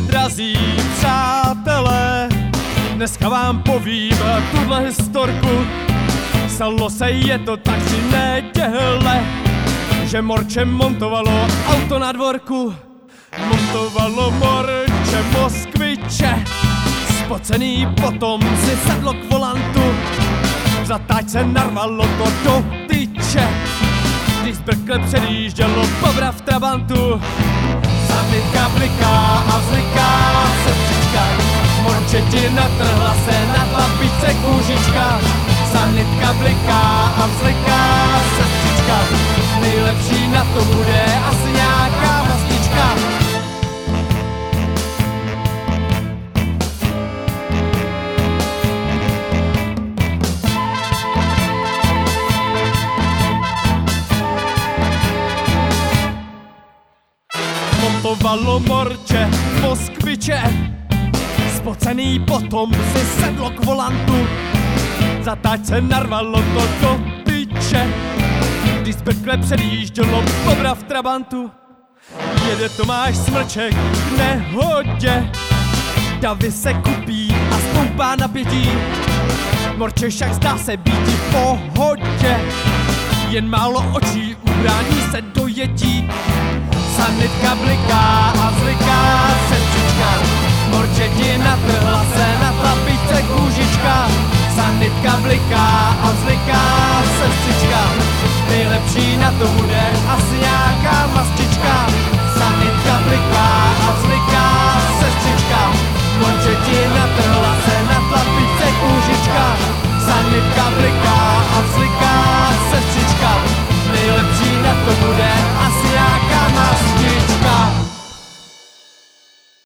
drazí přátelé, dneska vám povím tuhle historku. Stalo se, je to tak při neděle, že Morče montovalo auto na dvorku. Montovalo Morče Moskviče, spocený potom si sedlo k volantu. V zatáčce narvalo to do tyče, když zbrkle předjíždělo Bobra v Trabantu. Sanitka bliká a vzliká sestřička, Morče ti natrhla se na tlapičce kůžička. Sanitka bliká a vzliká sestřička, nejlepší na to bude asi nějaká mastička. Montovalo Morče Moskviče, spocený potom si sedlo k volantu. Zatáčce narvalo to do tyče, když zbrkle předjíždělo Bobra v Trabantu. Jede Tomáš Smrček k nehodě, davy se kupí a stoupá napětí. Morče však zdá se býti v pohodě, jen málo očí ubrání se dojetí. Sanitka bliká a vzliká sestřička, Morče ti natrhla se na tlapičce kůžička. Sanitka bliká a vzliká sestřička, nejlepší na to bude asi nějaká mastička. Sanitka bliká a vzliká sestřička, Morče ti natrhla se na tlapičce kůžička. Sanitka bliká